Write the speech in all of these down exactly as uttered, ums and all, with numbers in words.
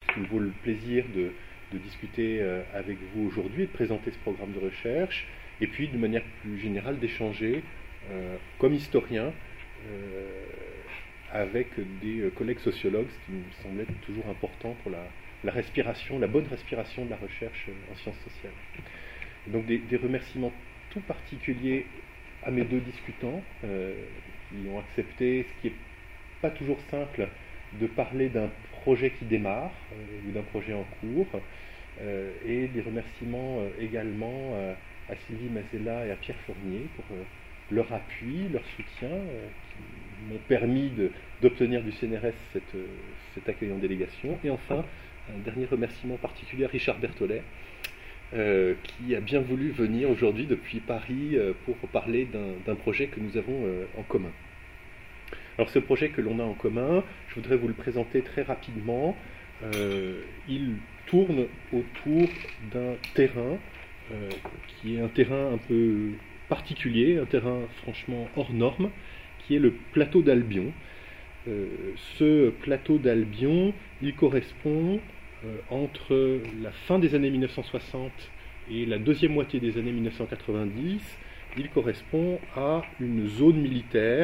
qui me vaut le plaisir de, de discuter euh, avec vous aujourd'hui et de présenter ce programme de recherche, et puis de manière plus générale d'échanger euh, comme historien euh, avec des collègues sociologues, ce qui me semblait toujours important pour la, la respiration, la bonne respiration de la recherche en sciences sociales. Et donc des, des remerciements tout particuliers à mes deux discutants euh, qui ont accepté, ce qui n'est pas toujours simple, de parler d'un projet qui démarre euh, ou d'un projet en cours, euh, et des remerciements euh, également euh, à Sylvie Mazella et à Pierre Fournier pour euh, leur appui, leur soutien, euh, qui m'ont permis de, d'obtenir du C N R S cette, euh, cet accueil en délégation. Et enfin, un dernier remerciement particulier à Richard Berthollet, euh, qui a bien voulu venir aujourd'hui depuis Paris euh, pour parler d'un, d'un projet que nous avons euh, en commun. Alors ce projet que l'on a en commun, je voudrais vous le présenter très rapidement. Euh, il tourne autour d'un terrain euh, qui est un terrain un peu particulier, un terrain franchement hors norme, qui est le plateau d'Albion. Euh, ce plateau d'Albion, il correspond euh, entre la fin des années mille neuf cent soixante et la deuxième moitié des années mille neuf cent quatre-vingt-dix, il correspond à une zone militaire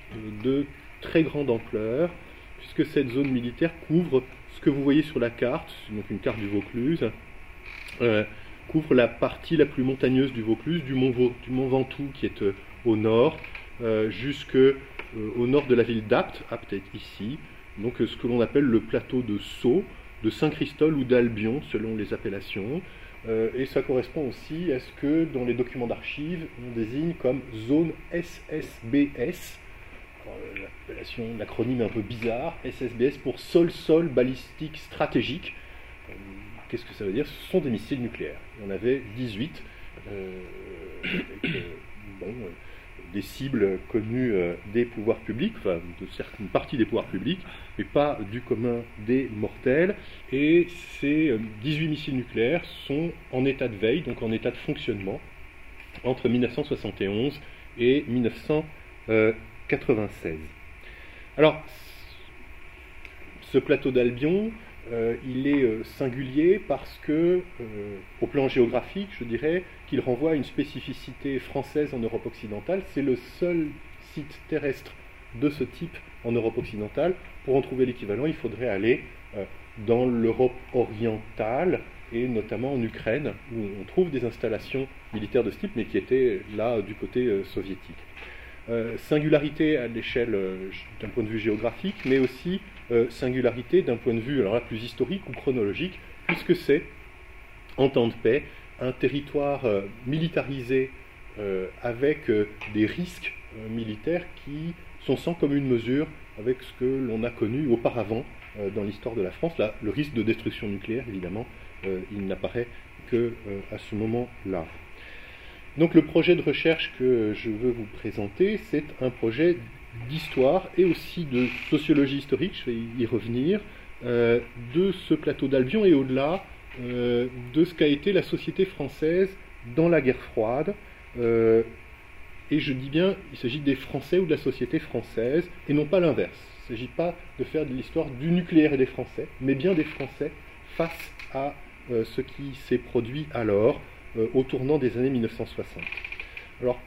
de très grande ampleur, puisque cette zone militaire couvre ce que vous voyez sur la carte, donc une carte du Vaucluse, euh, couvre la partie la plus montagneuse du Vaucluse, du mont, du mont Ventoux qui est euh, au nord, euh, jusque euh, au nord de la ville d'Apt, Apt est ici, donc euh, ce que l'on appelle le plateau de Sceaux, de Saint-Christol ou d'Albion, selon les appellations. Euh, et ça correspond aussi à ce que dans les documents d'archives, on désigne comme zone S S B S, l'appellation, l'acronyme est un peu bizarre, S S B S pour sol-sol balistique stratégique. Euh, qu'est-ce que ça veut dire? Ce sont des missiles nucléaires. Il y en avait dix-huit, euh, avec euh, bon, euh, des cibles connues euh, des pouvoirs publics, enfin de certaines parties des pouvoirs publics, mais pas du commun des mortels. Et ces euh, dix-huit missiles nucléaires sont en état de veille, donc en état de fonctionnement, entre mille neuf cent soixante et onze et mille neuf cent quatre-vingt-seize. Alors, ce plateau d'Albion, euh, il est euh, singulier parce que, euh, au plan géographique, je dirais qu'il renvoie à une spécificité française en Europe occidentale. C'est le seul site terrestre de ce type en Europe occidentale. Pour en trouver l'équivalent, il faudrait aller euh, dans l'Europe orientale, et notamment en Ukraine, où on trouve des installations militaires de ce type, mais qui étaient là du côté euh, soviétique. Euh, singularité à l'échelle euh, d'un point de vue géographique, mais aussi euh, singularité d'un point de vue alors là, plus historique ou chronologique, puisque c'est, en temps de paix, un territoire euh, militarisé euh, avec euh, des risques euh, militaires qui sont sans commune mesure avec ce que l'on a connu auparavant euh, dans l'histoire de la France. Là, le risque de destruction nucléaire, évidemment, euh, il n'apparaît que euh, à ce moment-là. Donc le projet de recherche que je veux vous présenter, c'est un projet d'histoire et aussi de sociologie historique, je vais y revenir, euh, de ce plateau d'Albion et au-delà euh, de ce qu'a été la société française dans la guerre froide. Euh, et je dis bien, il s'agit des Français ou de la société française, et non pas l'inverse. Il ne s'agit pas de faire de l'histoire du nucléaire et des Français, mais bien des Français face à euh, ce qui s'est produit alors, Euh, au tournant des années mille neuf cent soixante. Alors,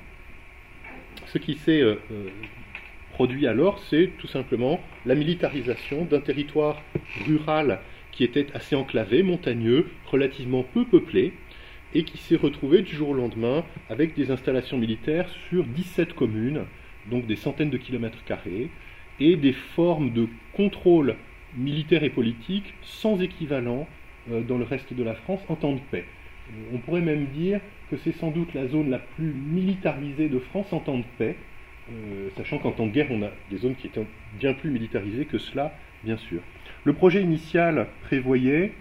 ce qui s'est euh, euh, produit alors, c'est tout simplement la militarisation d'un territoire rural qui était assez enclavé, montagneux, relativement peu peuplé, et qui s'est retrouvé du jour au lendemain avec des installations militaires sur dix-sept communes, donc des centaines de kilomètres carrés, et des formes de contrôle militaire et politique sans équivalent euh, dans le reste de la France en temps de paix. On pourrait même dire que c'est sans doute la zone la plus militarisée de France en temps de paix, euh, sachant qu'en temps de guerre, on a des zones qui étaient bien plus militarisées que cela, bien sûr. Le projet initial prévoyait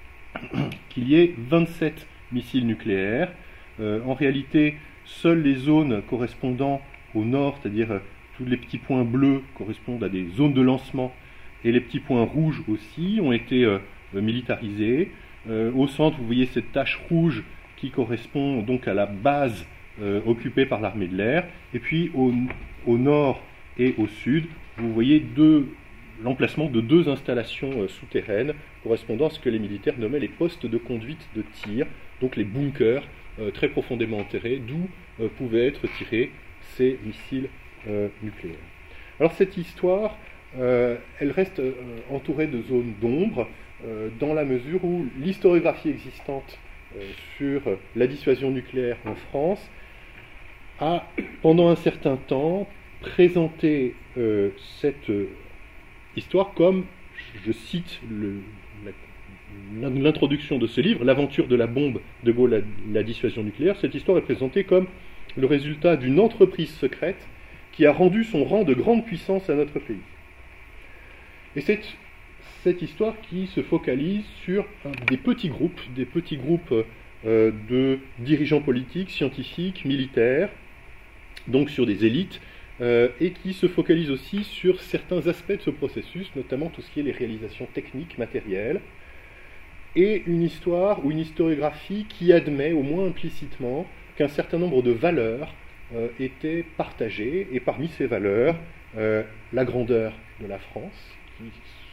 qu'il y ait vingt-sept missiles nucléaires. Euh, en réalité, seules les zones correspondant au nord, c'est-à-dire euh, tous les petits points bleus correspondent à des zones de lancement, et les petits points rouges aussi ont été euh, militarisés. Euh, au centre, vous voyez cette tache rouge qui correspond donc à la base euh, occupée par l'armée de l'air. Et puis au, au nord et au sud, vous voyez deux l'emplacement de deux installations euh, souterraines correspondant à ce que les militaires nommaient les postes de conduite de tir, donc les bunkers euh, très profondément enterrés, d'où euh, pouvaient être tirés ces missiles euh, nucléaires. Alors cette histoire, euh, elle reste euh, entourée de zones d'ombre, euh, dans la mesure où l'historiographie existante euh, sur la dissuasion nucléaire en France a, pendant un certain temps, présenté euh, cette euh, histoire comme, je cite le, la, l'introduction de ce livre, l'aventure de la bombe de Gaulle, la, la dissuasion nucléaire, cette histoire est présentée comme le résultat d'une entreprise secrète qui a rendu son rang de grande puissance à notre pays. Et c'est cette histoire qui se focalise sur des petits groupes, des petits groupes euh, de dirigeants politiques, scientifiques, militaires, donc sur des élites, euh, et qui se focalise aussi sur certains aspects de ce processus, notamment tout ce qui est les réalisations techniques, matérielles, et une histoire ou une historiographie qui admet, au moins implicitement, qu'un certain nombre de valeurs euh, étaient partagées, et parmi ces valeurs, euh, la grandeur de la France, qui,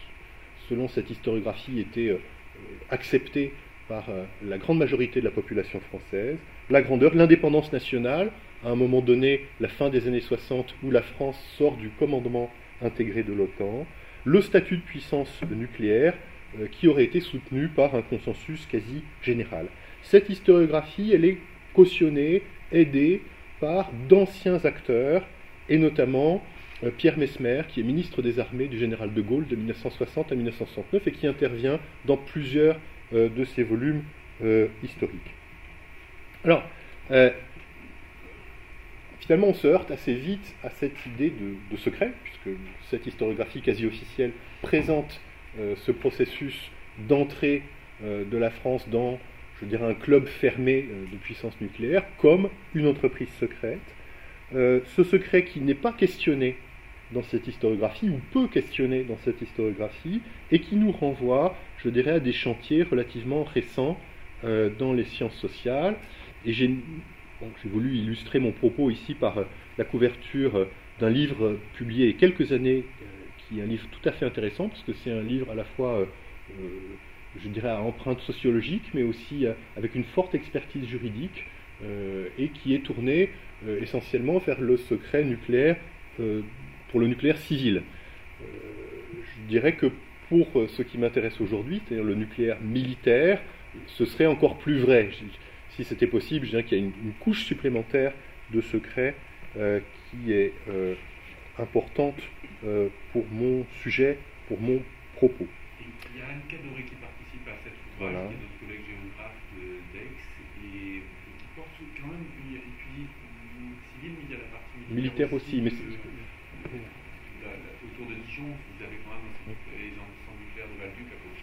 selon cette historiographie, était euh, acceptée par euh, la grande majorité de la population française, la grandeur, l'indépendance nationale, à un moment donné, la fin des années soixante, où la France sort du commandement intégré de l'OTAN, le statut de puissance nucléaire, euh, qui aurait été soutenu par un consensus quasi général. Cette historiographie, elle est cautionnée, aidée par d'anciens acteurs, et notamment euh, Pierre Messmer, qui est ministre des Armées du général de Gaulle de mille neuf cent soixante à mille neuf cent soixante-neuf, et qui intervient dans plusieurs euh, de ces volumes euh, historiques. Alors, euh, finalement, on se heurte assez vite à cette idée de, de secret, puisque cette historiographie quasi officielle présente euh, ce processus d'entrée euh, de la France dans, je dirais, un club fermé euh, de puissance nucléaire, comme une entreprise secrète. Euh, ce secret qui n'est pas questionné dans cette historiographie, ou peu questionné dans cette historiographie, et qui nous renvoie, je dirais, à des chantiers relativement récents euh, dans les sciences sociales. Et j'ai Bon, j'ai voulu illustrer mon propos ici par euh, la couverture euh, d'un livre euh, publié il y a quelques années, euh, qui est un livre tout à fait intéressant, parce que c'est un livre à la fois, euh, euh, je dirais, à empreinte sociologique, mais aussi euh, avec une forte expertise juridique, euh, et qui est tourné euh, essentiellement vers le secret nucléaire, euh, pour le nucléaire civil. Euh, je dirais que pour ce qui m'intéresse aujourd'hui, c'est-à-dire le nucléaire militaire, ce serait encore plus vrai. Si c'était possible, je dirais qu'il y a une, une couche supplémentaire de secret euh, qui est euh, importante euh, pour mon sujet, pour mon propos. Il y a Anne Cadoré qui participe à cet ouvrage, voilà. Qui est notre collègue géographe d'Aix, et qui porte quand même, il étudie civil, mais il y a la partie militaire, militaire aussi. aussi mais euh, la, la, autour de Dijon, vous avez quand même les centres nucléaires de Val-Duc à gauche.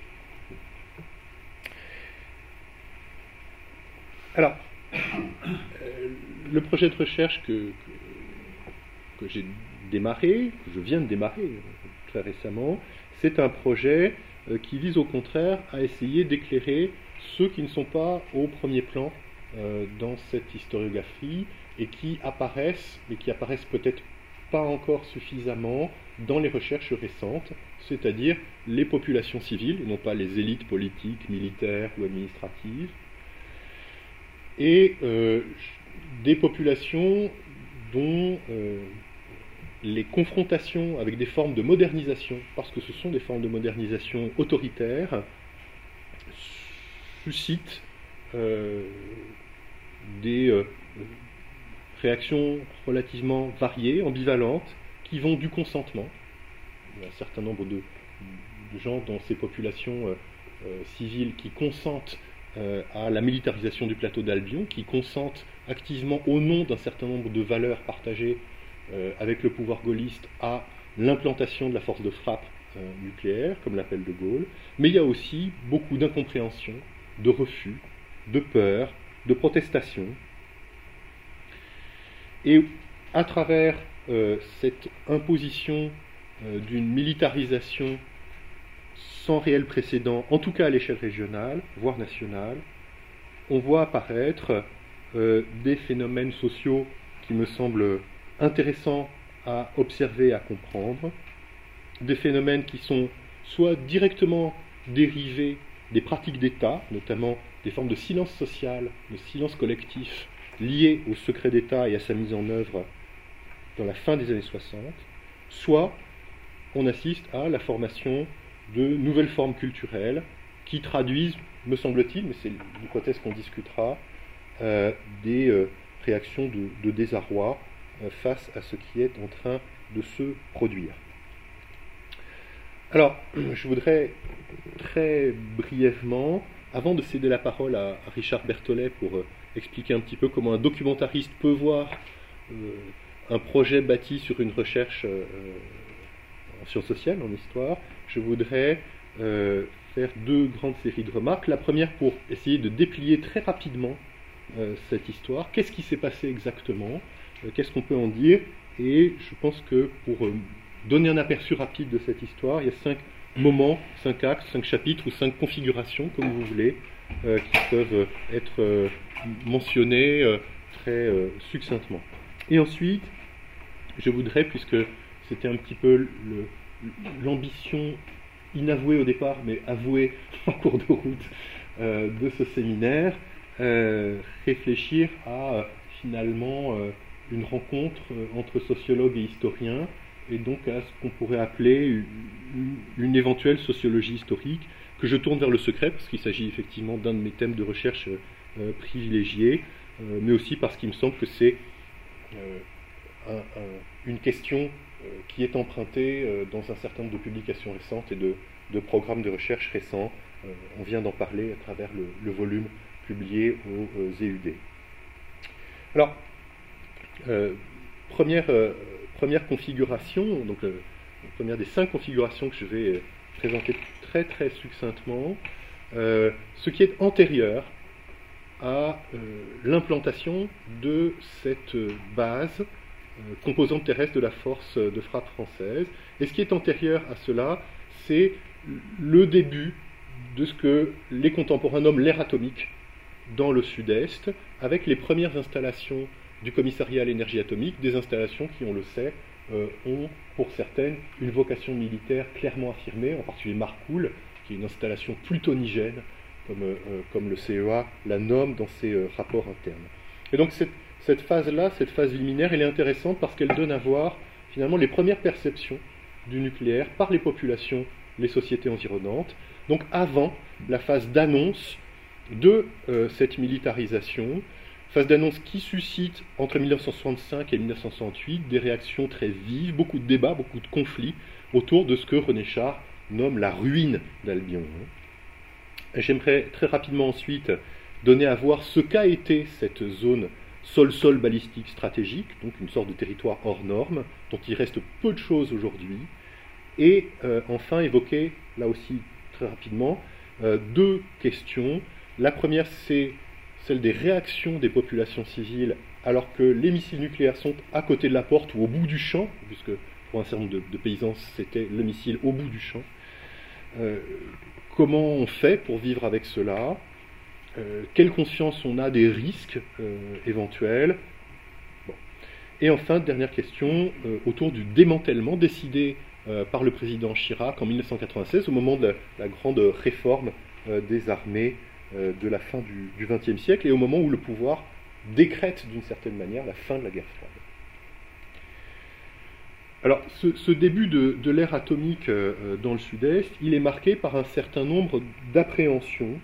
Alors, euh, le projet de recherche que, que, que j'ai démarré, que je viens de démarrer euh, très récemment, c'est un projet euh, qui vise au contraire à essayer d'éclairer ceux qui ne sont pas au premier plan euh, dans cette historiographie et qui apparaissent, mais qui apparaissent peut-être pas encore suffisamment dans les recherches récentes, c'est-à-dire les populations civiles, et non pas les élites politiques, militaires ou administratives, et euh, des populations dont euh, les confrontations avec des formes de modernisation, parce que ce sont des formes de modernisation autoritaires, suscitent euh, des euh, réactions relativement variées, ambivalentes, qui vont du consentement. Il y a un certain nombre de, de gens dans ces populations euh, euh, civiles qui consentent euh, à la militarisation du plateau d'Albion, qui consentent activement au nom d'un certain nombre de valeurs partagées euh, avec le pouvoir gaulliste à l'implantation de la force de frappe euh, nucléaire, comme l'appelle de Gaulle. Mais il y a aussi beaucoup d'incompréhension, de refus, de peur, de protestation. Et à travers euh, cette imposition euh, d'une militarisation sans réel précédent, en tout cas à l'échelle régionale, voire nationale, on voit apparaître euh, des phénomènes sociaux qui me semblent intéressants à observer, à comprendre, des phénomènes qui sont soit directement dérivés des pratiques d'État, notamment des formes de silence social, de silence collectif, liées au secret d'État et à sa mise en œuvre dans la fin des années soixante, soit on assiste à la formation de nouvelles formes culturelles qui traduisent, me semble-t-il, mais c'est l'hypothèse qu'on discutera, euh, des euh, réactions de, de désarroi euh, face à ce qui est en train de se produire. Alors, je voudrais très brièvement, avant de céder la parole à, à Richard Berthollet pour euh, expliquer un petit peu comment un documentariste peut voir euh, un projet bâti sur une recherche euh, en sciences sociales, en histoire, je voudrais euh, faire deux grandes séries de remarques. La première pour essayer de déplier très rapidement euh, cette histoire. Qu'est-ce qui s'est passé exactement euh, Qu'est-ce qu'on peut en dire? Et je pense que pour euh, donner un aperçu rapide de cette histoire, il y a cinq moments, cinq axes, cinq chapitres ou cinq configurations, comme vous voulez, euh, qui peuvent être euh, mentionnés euh, très euh, succinctement. Et ensuite, je voudrais, puisque c'était un petit peu le, l'ambition inavouée au départ, mais avouée en cours de route euh, de ce séminaire, euh, réfléchir à euh, finalement euh, une rencontre euh, entre sociologues et historiens, et donc à ce qu'on pourrait appeler une, une éventuelle sociologie historique, que je tourne vers le secret, parce qu'il s'agit effectivement d'un de mes thèmes de recherche euh, privilégiés, euh, mais aussi parce qu'il me semble que c'est euh, un, un, une question euh, qui est empruntée euh, dans un certain nombre de publications récentes et de, de programmes de recherche récents. Euh, on vient d'en parler à travers le, le volume publié au euh, Z U D. Alors, euh, première... Euh, Première configuration, donc euh, la première des cinq configurations que je vais euh, présenter très très succinctement, euh, ce qui est antérieur à euh, l'implantation de cette euh, base euh, composante terrestre de la force de frappe française. Et ce qui est antérieur à cela, c'est le début de ce que les contemporains nomment l'ère atomique dans le sud-est, avec les premières installations du commissariat à l'énergie atomique, des installations qui, on le sait, euh, ont pour certaines une vocation militaire clairement affirmée, en particulier Marcoule, qui est une installation plutonigène, comme, euh, comme le C E A la nomme dans ses euh, rapports internes. Et donc cette, cette phase-là, cette phase liminaire, elle est intéressante parce qu'elle donne à voir finalement les premières perceptions du nucléaire par les populations, les sociétés environnantes, donc avant la phase d'annonce de euh, cette militarisation, phase d'annonce qui suscite entre mille neuf cent soixante-cinq et mille neuf cent soixante-huit des réactions très vives, beaucoup de débats, beaucoup de conflits autour de ce que René Char nomme la ruine d'Albion. J'aimerais très rapidement ensuite donner à voir ce qu'a été cette zone sol-sol balistique stratégique, donc une sorte de territoire hors norme, dont il reste peu de choses aujourd'hui, et euh, enfin évoquer, là aussi très rapidement, euh, deux questions. La première, c'est celle des réactions des populations civiles alors que les missiles nucléaires sont à côté de la porte ou au bout du champ, puisque pour un certain nombre de, de paysans, c'était le missile au bout du champ. Euh, comment on fait pour vivre avec cela? euh, Quelle conscience on a des risques euh, éventuels? Bon. Et enfin, dernière question, euh, autour du démantèlement décidé euh, par le président Chirac en mille neuf cent quatre-vingt-seize, au moment de la, la grande réforme euh, des armées de la fin du vingtième siècle, et au moment où le pouvoir décrète d'une certaine manière la fin de la guerre froide. Alors, ce, ce début de, de l'ère atomique euh, dans le sud-est, il est marqué par un certain nombre d'appréhensions,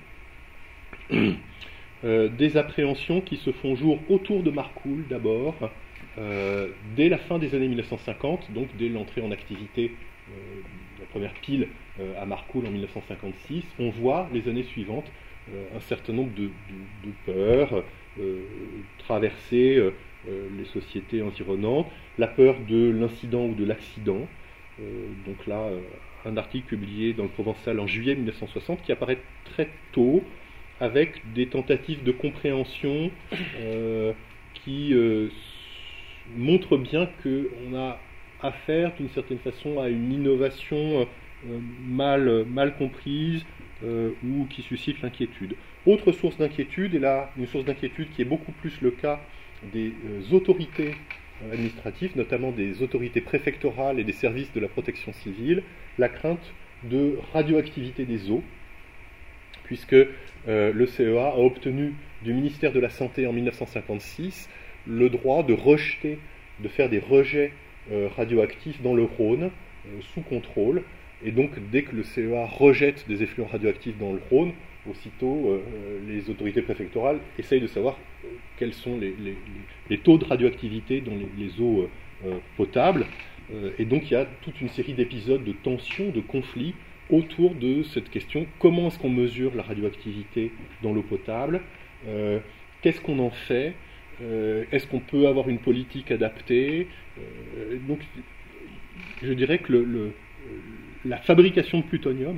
euh, des appréhensions qui se font jour autour de Marcoule d'abord, euh, dès la fin des années mille neuf cent cinquante, donc dès l'entrée en activité euh, la première pile euh, à Marcoule en mille neuf cent cinquante-six, on voit les années suivantes Euh, un certain nombre de, de, de peurs euh, traverser euh, les sociétés environnantes, la peur de l'incident ou de l'accident. Euh, donc là, euh, un article publié dans le Provençal en juillet mille neuf cent soixante qui apparaît très tôt, avec des tentatives de compréhension euh, qui euh, montrent bien qu'on a affaire d'une certaine façon à une innovation euh, mal, mal comprise, Euh, ou qui suscite l'inquiétude. Autre source d'inquiétude, et là, une source d'inquiétude qui est beaucoup plus le cas des euh, autorités administratifs, notamment des autorités préfectorales et des services de la protection civile, la crainte de radioactivité des eaux, puisque euh, le C E A a obtenu du ministère de la Santé en mille neuf cent cinquante-six le droit de rejeter, de faire des rejets euh, radioactifs dans le Rhône, euh, sous contrôle, et donc dès que le C E A rejette des effluents radioactifs dans le Rhône, aussitôt euh, les autorités préfectorales essayent de savoir quels sont les, les, les taux de radioactivité dans les, les eaux euh, potables, euh, et donc il y a toute une série d'épisodes de tensions, de conflits, autour de cette question, comment est-ce qu'on mesure la radioactivité dans l'eau potable, euh, qu'est-ce qu'on en fait, euh, est-ce qu'on peut avoir une politique adaptée, euh, donc je dirais que le, le, la fabrication de plutonium,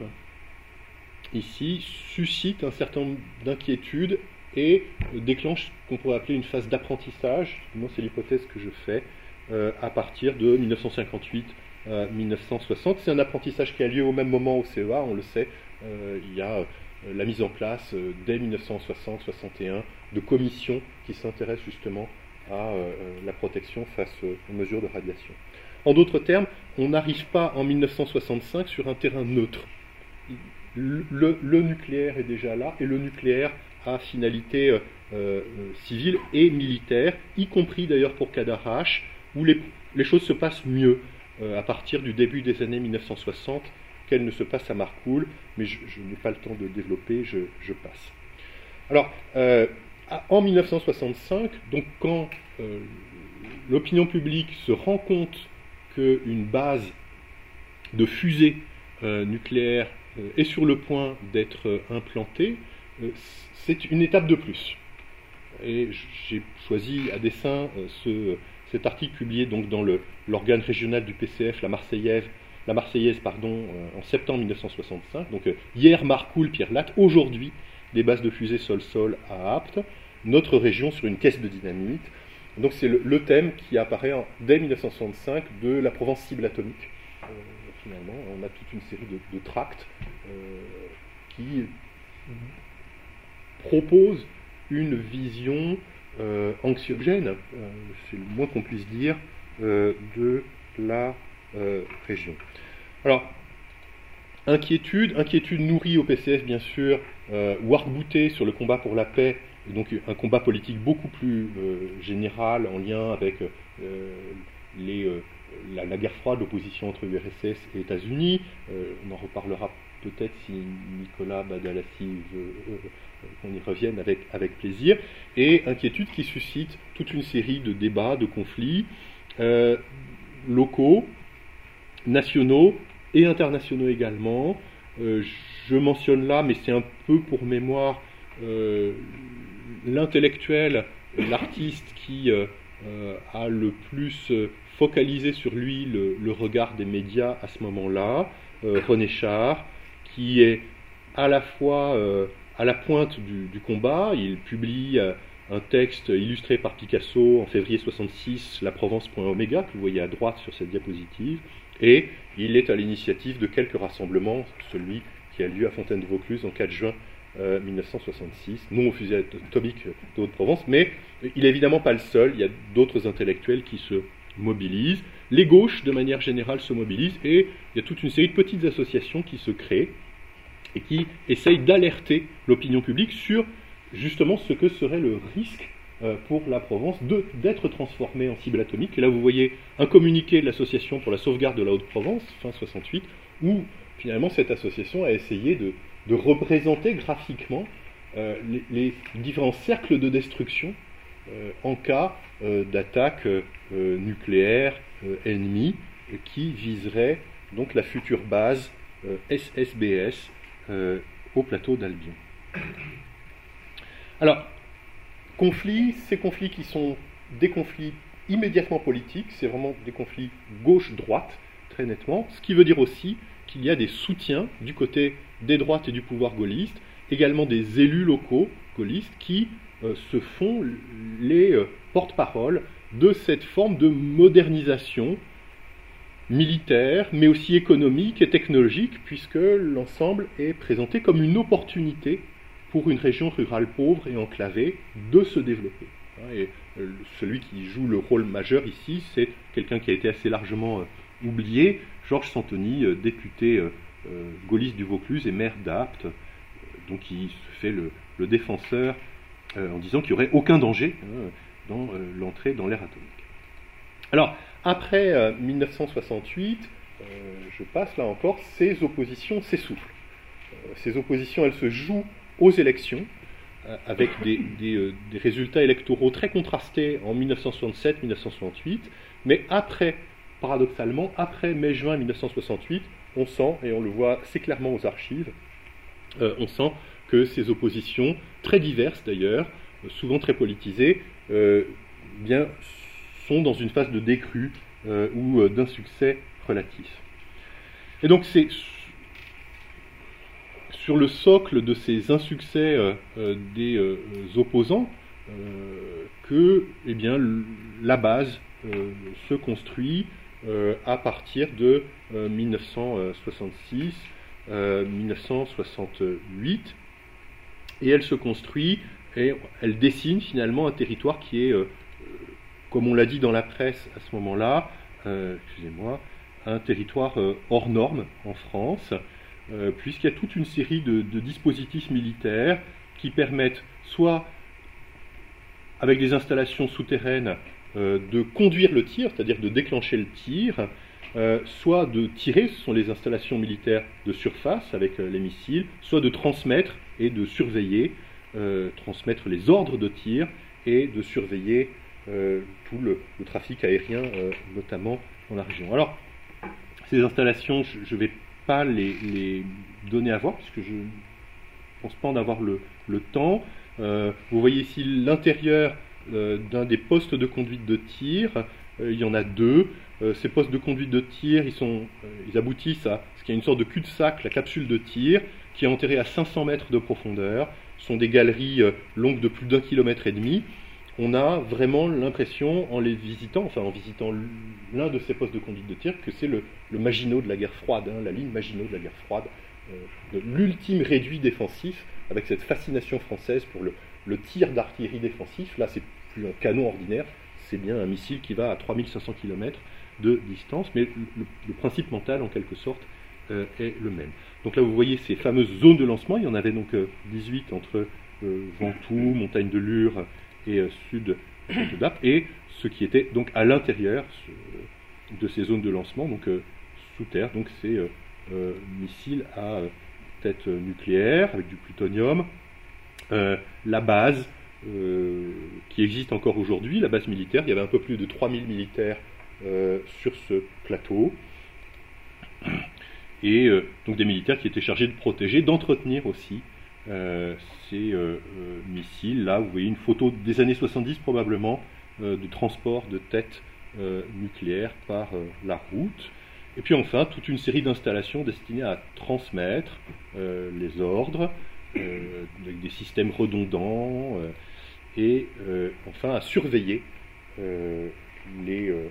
ici, suscite un certain nombre d'inquiétudes et déclenche ce qu'on pourrait appeler une phase d'apprentissage, moi c'est l'hypothèse que je fais, euh, à partir de mille neuf cent cinquante-huit à mille neuf cent soixante. C'est un apprentissage qui a lieu au même moment au C E A, on le sait. Euh, il y a euh, la mise en place, euh, dès mille neuf cent soixante soixante et un, de commissions qui s'intéressent justement à euh, la protection face euh, aux mesures de radiation. En d'autres termes, on n'arrive pas en mille neuf cent soixante-cinq sur un terrain neutre. Le, le, le nucléaire est déjà là, et le nucléaire a finalité euh, euh, civile et militaire, y compris d'ailleurs pour Cadarache, où les, les choses se passent mieux à partir du début des années mille neuf cent soixante, qu'elle ne se passe à Marcoule, mais je, je n'ai pas le temps de développer, je, je passe. Alors, euh, en mille neuf cent soixante-cinq, donc quand euh, l'opinion publique se rend compte qu'une base de fusée euh, nucléaire euh, est sur le point d'être euh, implantée, euh, c'est une étape de plus. Et j'ai choisi à dessein euh, ce... cet article publié donc dans le, l'organe régional du P C F, la Marseillaise, la Marseillaise pardon, euh, en septembre mille neuf cent soixante-cinq. Donc euh, hier Marcoule, Pierre Latte, aujourd'hui des bases de fusées sol-sol à Apt, notre région sur une caisse de dynamite. Donc c'est le, le thème qui apparaît en, dès mille neuf cent soixante-cinq de la Provence cible atomique. Euh, finalement, on a toute une série de, de tracts euh, qui proposent une vision Euh, anxiogène, euh, c'est le moins qu'on puisse dire, euh, de la euh, région. Alors, inquiétude, inquiétude nourrie au P C F bien sûr, euh, ou arc-bouté sur le combat pour la paix, et donc un combat politique beaucoup plus euh, général en lien avec euh, les, euh, la, la guerre froide, l'opposition entre U R S S et États-Unis. Euh, on en reparlera peut-être si Nicolas Badalassi veut euh, qu'on y revienne avec, avec plaisir, et inquiétude qui suscite toute une série de débats, de conflits euh, locaux, nationaux et internationaux également. Euh, je mentionne là, mais c'est un peu pour mémoire, euh, l'intellectuel, l'artiste qui euh, euh, a le plus focalisé sur lui le, le regard des médias à ce moment-là, euh, René Char, qui est à la fois euh, à la pointe du, du combat. Il publie euh, un texte illustré par Picasso en février soixante-six, La Provence point Oméga, que vous voyez à droite sur cette diapositive, et il est à l'initiative de quelques rassemblements, celui qui a lieu à Fontaine-de-Vaucluse en quatre juin euh, mille neuf cent soixante-six, non au fusée atomique de Haute-Provence, mais il n'est évidemment pas le seul, il y a d'autres intellectuels qui se mobilisent, les gauches de manière générale se mobilisent, et il y a toute une série de petites associations qui se créent, et qui essayent d'alerter l'opinion publique sur justement ce que serait le risque euh, pour la Provence de, d'être transformée en cible atomique. Et là, vous voyez un communiqué de l'Association pour la sauvegarde de la Haute-Provence, fin soixante-huit, où finalement cette association a essayé de, de représenter graphiquement euh, les, les différents cercles de destruction euh, en cas euh, d'attaque euh, nucléaire euh, ennemie, euh, qui viserait donc la future base euh, S S B S, Euh, au plateau d'Albion. Alors, conflits, ces conflits qui sont des conflits immédiatement politiques, c'est vraiment des conflits gauche-droite, très nettement, ce qui veut dire aussi qu'il y a des soutiens du côté des droites et du pouvoir gaulliste, également des élus locaux gaullistes qui euh, se font les euh, porte-parole de cette forme de modernisation militaire, mais aussi économique et technologique, puisque l'ensemble est présenté comme une opportunité pour une région rurale pauvre et enclavée de se développer. Et celui qui joue le rôle majeur ici, c'est quelqu'un qui a été assez largement oublié, Georges Santoni, député gaulliste du Vaucluse et maire d'Apt, donc qui se fait le, le défenseur en disant qu'il n'y aurait aucun danger dans l'entrée dans l'ère atomique. Alors, après mille neuf cent soixante-huit, je passe là encore, ces oppositions s'essoufflent. Ces oppositions, elles se jouent aux élections, avec des, des, des résultats électoraux très contrastés en mille neuf cent soixante-sept mille neuf cent soixante-huit, mais après, paradoxalement, après mai-juin mille neuf cent soixante-huit, on sent, et on le voit assez clairement aux archives, euh, on sent que ces oppositions, très diverses d'ailleurs, souvent très politisées, euh, bien, sont dans une phase de décrue euh, ou euh, d'insuccès relatif. Et donc c'est sur le socle de ces insuccès euh, euh, des euh, opposants euh, que eh bien, la base euh, se construit euh, à partir de euh, mille neuf cent soixante-six mille neuf cent soixante-huit, et elle se construit et elle dessine finalement un territoire qui est, euh, comme on l'a dit dans la presse à ce moment-là, euh, excusez-moi, un territoire euh, hors norme en France, Euh, puisqu'il y a toute une série de, de dispositifs militaires qui permettent soit, avec des installations souterraines, euh, de conduire le tir, c'est-à-dire de déclencher le tir, euh, soit de tirer, ce sont les installations militaires de surface avec euh, les missiles, soit de transmettre et de surveiller, euh, transmettre les ordres de tir et de surveiller euh, tout le, le trafic aérien, euh, notamment dans la région. Alors, ces installations, je ne vais pas les, les donner à voir, puisque je ne pense pas en avoir le, le temps. Euh, vous voyez ici l'intérieur euh, d'un des postes de conduite de tir. Euh, il y en a deux. Euh, ces postes de conduite de tir, ils, sont, euh, ils aboutissent à ce qu'il y a une sorte de cul-de-sac, la capsule de tir, qui est enterrée à cinq cents mètres de profondeur. Ce sont des galeries euh, longues de plus d'un kilomètre et demi. On a vraiment l'impression, en les visitant, enfin en visitant l'un de ces postes de conduite de tir, que c'est le, le Maginot de la guerre froide, hein, la ligne Maginot de la guerre froide, euh, l'ultime réduit défensif, avec cette fascination française pour le, le tir d'artillerie défensif. Là, c'est plus un canon ordinaire, c'est bien un missile qui va à trois mille cinq cents kilomètres de distance, mais le, le principe mental, en quelque sorte, euh, est le même. Donc là, vous voyez ces fameuses zones de lancement. Il y en avait donc euh, dix-huit entre euh, Ventoux, Montagne de Lure et euh, sud de Dappe, et ce qui était donc à l'intérieur de ces zones de lancement, donc euh, sous terre, donc ces euh, euh, missiles à euh, tête nucléaire avec du plutonium, euh, la base euh, qui existe encore aujourd'hui, la base militaire. Il y avait un peu plus de trois mille militaires euh, sur ce plateau, et euh, donc des militaires qui étaient chargés de protéger, d'entretenir aussi Euh, ces euh, euh, missiles. Là, vous voyez une photo des années soixante-dix probablement, euh, de transport de têtes euh, nucléaires par euh, la route. Et puis enfin, toute une série d'installations destinées à transmettre euh, les ordres, euh, avec des systèmes redondants, euh, et euh, enfin à surveiller euh, les, euh,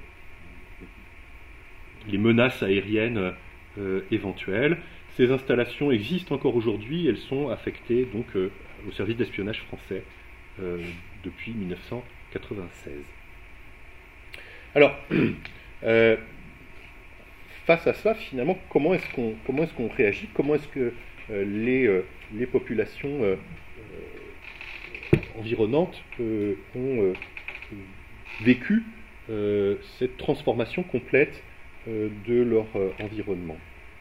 les menaces aériennes euh, éventuelles. Ces installations existent encore aujourd'hui, elles sont affectées donc euh, au service d'espionnage français euh, depuis mille neuf cent quatre-vingt-seize. Alors, euh, face à ça, finalement, comment est-ce qu'on, comment est-ce qu'on réagit? Comment est-ce que euh, les, euh, les populations euh, euh, environnantes euh, ont euh, vécu euh, cette transformation complète euh, de leur euh, environnement?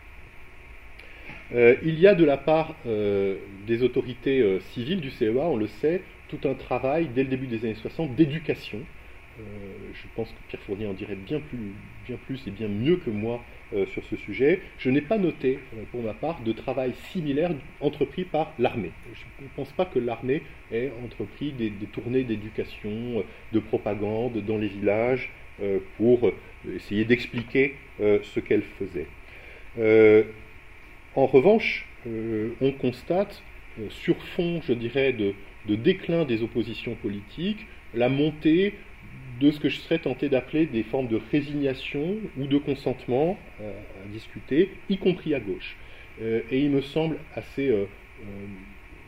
Euh, il y a de la part euh, des autorités euh, civiles du C E A, on le sait, tout un travail dès le début des années soixante d'éducation. Euh, je pense que Pierre Fournier en dirait bien plus, bien plus et bien mieux que moi euh, sur ce sujet. Je n'ai pas noté, euh, pour ma part, de travail similaire entrepris par l'armée. Je ne pense pas que l'armée ait entrepris des, des tournées d'éducation, de propagande dans les villages euh, pour essayer d'expliquer euh, ce qu'elle faisait. Euh, En revanche, euh, on constate, euh, sur fond, je dirais, de, de déclin des oppositions politiques, la montée de ce que je serais tenté d'appeler des formes de résignation ou de consentement euh, à discuter, y compris à gauche. Euh, et il me semble assez euh, euh,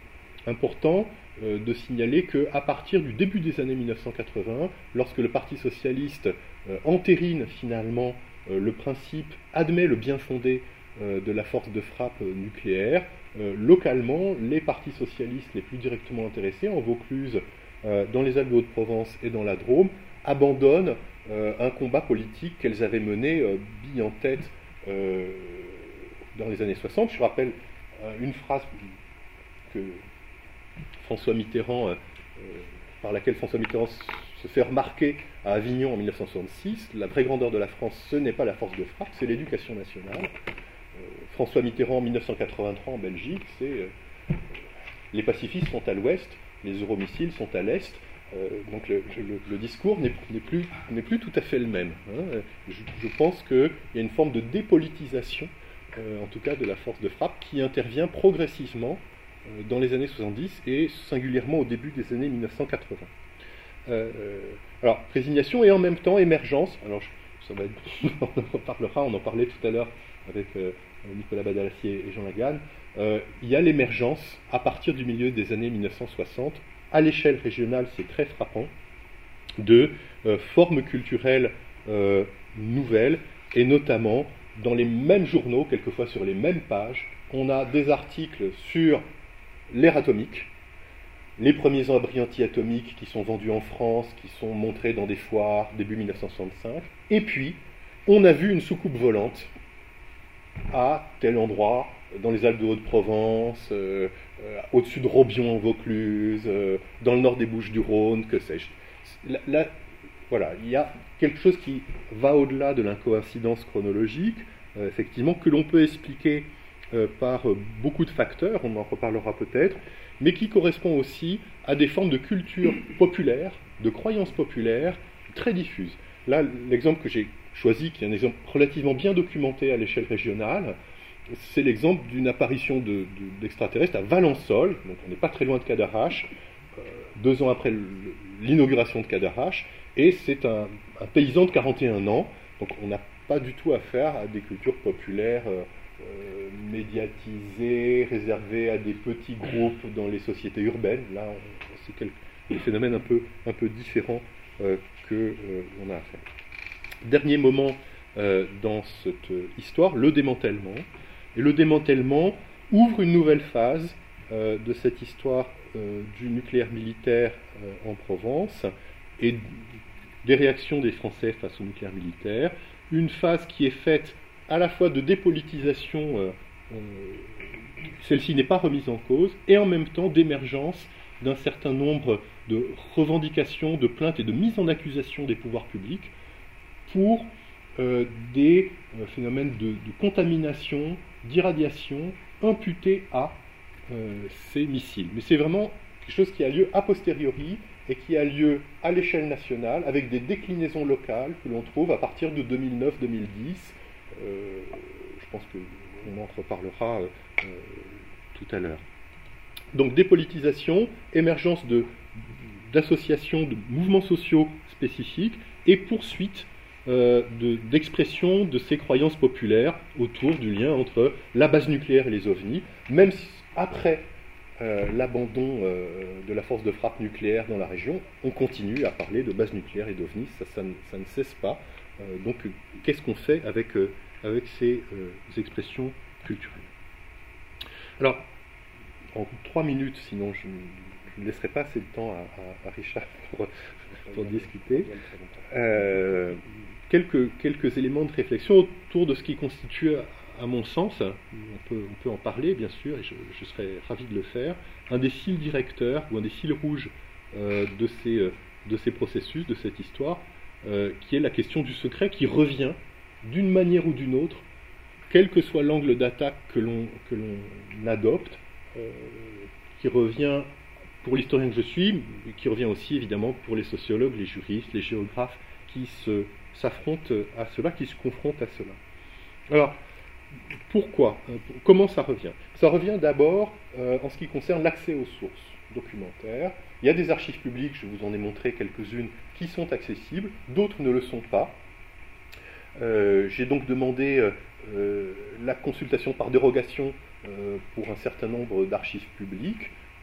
important euh, de signaler qu'à partir du début des années mille neuf cent quatre-vingts, lorsque le Parti socialiste euh, entérine finalement euh, le principe, admet le bien fondé euh, de la force de frappe euh, nucléaire, euh, localement, les partis socialistes les plus directement intéressés, en Vaucluse, euh, dans les Alpes de Haute-Provence et dans la Drôme, abandonnent euh, un combat politique qu'elles avaient mené euh, bille en tête euh, dans les années soixante. Je rappelle euh, une phrase que François Mitterrand, euh, par laquelle François Mitterrand se fait remarquer à Avignon en mille neuf cent soixante-six, la vraie grandeur de la France, ce n'est pas la force de frappe, c'est l'éducation nationale. Euh, François Mitterrand en mille neuf cent quatre-vingt-trois en Belgique, c'est euh, les pacifistes sont à l'ouest, les euromissiles sont à l'est. Euh, donc le, le, le discours n'est plus, n'est plus tout à fait le même. Hein. Je, je pense qu'il y a une forme de dépolitisation, euh, en tout cas de la force de frappe, qui intervient progressivement euh, dans les années soixante-dix et singulièrement au début des années mille neuf cent quatre-vingts. Euh, alors, résignation et en même temps émergence. Alors, je, ça va être, on en reparlera, on en parlait tout à l'heure avec euh, Nicolas Badalassier et Jean Laganne. Euh, il y a l'émergence à partir du milieu des années mille neuf cent soixante. À l'échelle régionale, c'est très frappant, de euh, formes culturelles euh, nouvelles, et notamment dans les mêmes journaux, quelquefois sur les mêmes pages, on a des articles sur l'ère atomique, les premiers abris anti-atomiques qui sont vendus en France, qui sont montrés dans des foires début mille neuf cent soixante-cinq, et puis on a vu une soucoupe volante à tel endroit, dans les Alpes de Haute-Provence, euh, euh, au-dessus de Robion en Vaucluse, euh, dans le nord des Bouches-du-Rhône, que sais-je. Là, là, voilà, il y a quelque chose qui va au-delà de l'incoïncidence chronologique, euh, effectivement, que l'on peut expliquer euh, par euh, beaucoup de facteurs, on en reparlera peut-être, mais qui correspond aussi à des formes de culture populaire, de croyances populaires très diffuses. Là, l'exemple que j'ai choisi, qui est un exemple relativement bien documenté à l'échelle régionale, c'est l'exemple d'une apparition de, de, d'extraterrestres à Valençol, donc on n'est pas très loin de Cadarache, euh, deux ans après l'inauguration de Cadarache, et c'est un, un paysan de quarante et un ans, donc on n'a pas du tout affaire à des cultures populaires euh, euh, médiatisées, réservées à des petits groupes dans les sociétés urbaines. Là, on, c'est quel, des phénomènes un peu, un peu différents euh, que euh, l'on a à faire. Dernier moment euh, dans cette histoire, le démantèlement. Et le démantèlement ouvre une nouvelle phase euh, de cette histoire euh, du nucléaire militaire euh, en Provence et des réactions des Français face au nucléaire militaire. Une phase qui est faite à la fois de dépolitisation, euh, euh, celle-ci n'est pas remise en cause, et en même temps d'émergence d'un certain nombre de revendications, de plaintes et de mises en accusation des pouvoirs publics pour euh, des euh, phénomènes de, de contamination, d'irradiation imputés à euh, ces missiles. Mais c'est vraiment quelque chose qui a lieu a posteriori et qui a lieu à l'échelle nationale avec des déclinaisons locales que l'on trouve à partir de deux mille neuf deux mille dix. Euh, je pense qu'on en reparlera euh, euh, tout à l'heure. Donc dépolitisation, émergence de, d'associations, de mouvements sociaux spécifiques et poursuite euh, de, d'expression de ces croyances populaires autour du lien entre la base nucléaire et les ovnis, même si, après euh, l'abandon euh, de la force de frappe nucléaire dans la région, on continue à parler de base nucléaire et d'ovnis, ça, ça, ne, ça ne cesse pas. Euh, donc qu'est-ce qu'on fait avec, euh, avec ces euh, expressions culturelles? Alors, en trois minutes, sinon je, je ne laisserai pas assez de temps à, à, à Richard pour, pour discuter. Euh, quelques, quelques éléments de réflexion autour de ce qui constitue, à mon sens, on peut, on peut en parler bien sûr, et je, je serais ravi de le faire, un des fils directeurs ou un des fils rouges euh, de, ces, de ces processus, de cette histoire, euh, qui est la question du secret qui revient d'une manière ou d'une autre, quel que soit l'angle d'attaque que l'on, que l'on adopte, Euh, qui revient pour l'historien que je suis, qui revient aussi évidemment pour les sociologues, les juristes, les géographes qui se, s'affrontent à cela, qui se confrontent à cela. Alors, pourquoi? Comment ça revient? Ça revient d'abord euh, en ce qui concerne l'accès aux sources documentaires. Il y a des archives publiques, je vous en ai montré quelques-unes, qui sont accessibles, d'autres ne le sont pas. Euh, j'ai donc demandé euh, la consultation par dérogation euh, pour un certain nombre d'archives publiques.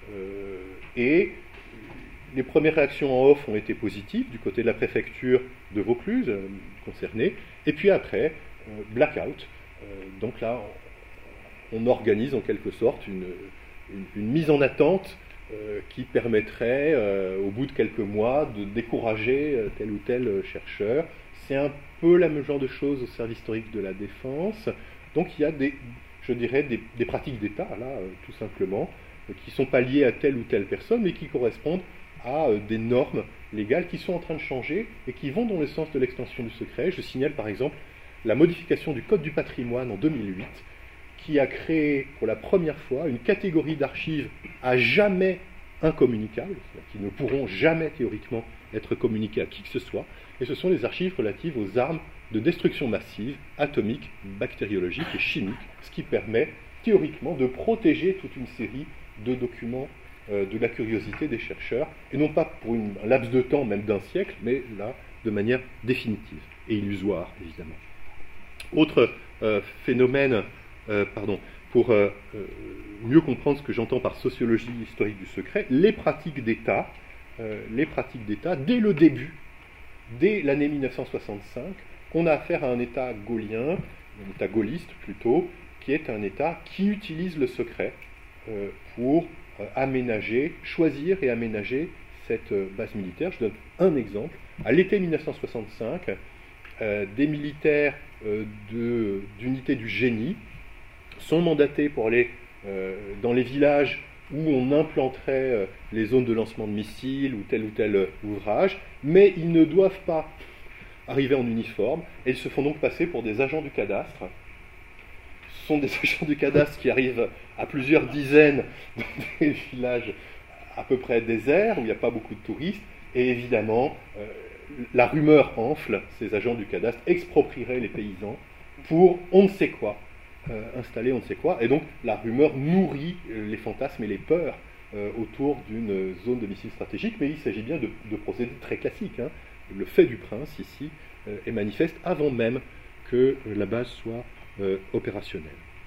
Euh, et les premières réactions en off ont été positives du côté de la préfecture de Vaucluse euh, concernée, et puis après, euh, blackout. Euh, donc là, on, on organise en quelque sorte une, une, une mise en attente euh, qui permettrait, euh, au bout de quelques mois, de décourager euh, tel ou tel euh, chercheur. C'est un peu le même genre de choses au service historique de la défense. Donc il y a des, je dirais, des, des pratiques d'État, là, euh, tout simplement, euh, qui ne sont pas liées à telle ou telle personne, mais qui correspondent à euh, des normes légales qui sont en train de changer et qui vont dans le sens de l'extension du secret. Je signale par exemple la modification du Code du patrimoine en deux mille huit, qui a créé pour la première fois une catégorie d'archives à jamais incommunicables, c'est-à-dire qui ne pourront jamais théoriquement être communiquées à qui que ce soit, et ce sont les archives relatives aux armes de destruction massive, atomique, bactériologique et chimique, ce qui permet théoriquement de protéger toute une série de documents euh, de la curiosité des chercheurs, et non pas pour une, un laps de temps, même d'un siècle, mais là, de manière définitive et illusoire, évidemment. Autre euh, phénomène, euh, pardon, pour euh, euh, mieux comprendre ce que j'entends par sociologie historique du secret, les pratiques d'État, euh, les pratiques d'État, dès le début, dès l'année mille neuf cent soixante-cinq, on a affaire à un État gaullien, un État gaulliste plutôt, qui est un État qui utilise le secret euh, pour euh, aménager, choisir et aménager cette euh, base militaire. Je donne un exemple. À l'été mille neuf cent soixante-cinq, euh, des militaires euh, de, d'unités du génie sont mandatés pour aller euh, dans les villages où on implanterait euh, les zones de lancement de missiles ou tel ou tel euh, ouvrage, mais ils ne doivent pas arriver en uniforme, et ils se font donc passer pour des agents du cadastre. Ce sont des agents du cadastre qui arrivent à plusieurs dizaines dans des villages à peu près déserts, où il n'y a pas beaucoup de touristes, et évidemment, euh, la rumeur enfle, ces agents du cadastre exproprieraient les paysans pour on ne sait quoi, euh, installer on ne sait quoi, et donc la rumeur nourrit les fantasmes et les peurs euh, autour d'une zone de missiles stratégiques, mais il s'agit bien de, de procédés très classiques, hein. Le fait du prince, ici, euh, est manifeste avant même que euh, la base soit euh, opérationnelle.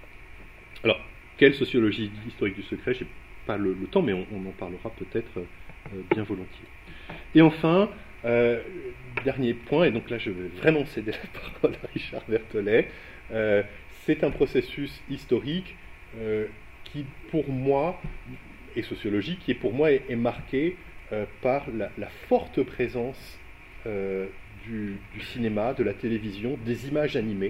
Alors, quelle sociologie historique du secret? Je n'ai pas le, le temps, mais on, on en parlera peut-être euh, bien volontiers. Et enfin, euh, dernier point, et donc là je vais vraiment céder la parole à Richard Berthollet, euh, c'est un processus historique euh, qui, pour moi, et sociologique, qui pour moi est, est marqué euh, par la, la forte présence Euh, du, du cinéma, de la télévision, des images animées.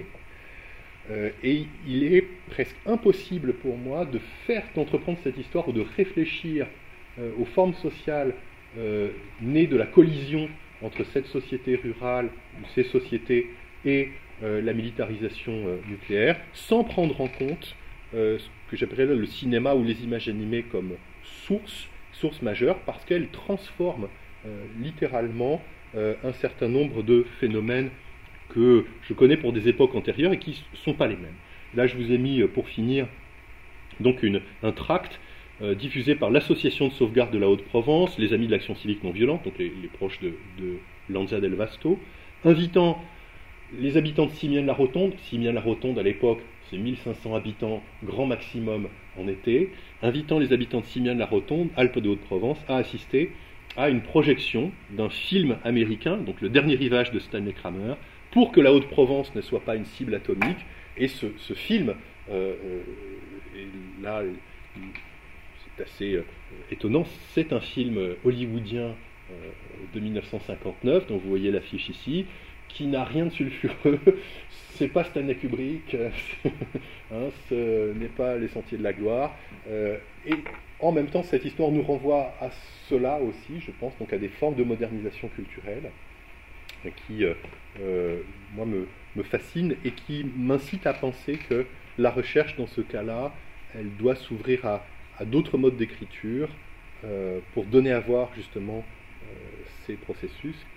Euh, et il est presque impossible pour moi de faire, d'entreprendre cette histoire ou de réfléchir euh, aux formes sociales euh, nées de la collision entre cette société rurale, ou ces sociétés, et euh, la militarisation euh, nucléaire, sans prendre en compte euh, ce que j'appellerais le cinéma ou les images animées comme source, source majeure, parce qu'elles transforment euh, littéralement Euh, un certain nombre de phénomènes que je connais pour des époques antérieures et qui ne sont pas les mêmes. Là, je vous ai mis, pour finir, donc une, un tract euh, diffusé par l'Association de sauvegarde de la Haute-Provence, les Amis de l'Action civique non violente, donc les, les proches de, de Lanza del Vasto, invitant les habitants de Simiane-la-Rotonde. Simiane-la-Rotonde, à l'époque, c'est mille cinq cents habitants, grand maximum en été, invitant les habitants de Simiane-la-Rotonde, Alpes de Haute-Provence, à assister à une projection d'un film américain, donc Le Dernier Rivage de Stanley Kramer, pour que la Haute-Provence ne soit pas une cible atomique. Et ce, ce film, euh, et là, c'est assez euh, étonnant, c'est un film hollywoodien euh, de mille neuf cent cinquante-neuf, dont vous voyez l'affiche ici, qui n'a rien de sulfureux. C'est pas Stanley Kubrick, hein, ce n'est pas Les Sentiers de la Gloire. Euh, et en même temps, cette histoire nous renvoie à cela aussi, je pense, donc à des formes de modernisation culturelle qui, euh, euh, moi, me, me fascinent et qui m'incitent à penser que la recherche, dans ce cas-là, elle doit s'ouvrir à, à d'autres modes d'écriture euh, pour donner à voir, justement, euh, ces processus